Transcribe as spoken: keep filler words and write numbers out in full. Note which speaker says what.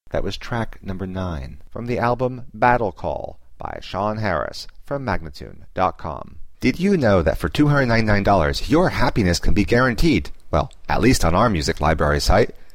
Speaker 1: That was track number nine from the album Battle Call by Sean Harris from Magnatune dot com. Did you know that for two hundred ninety-nine dollars your happiness can be guaranteed? Well, at least on our music library site.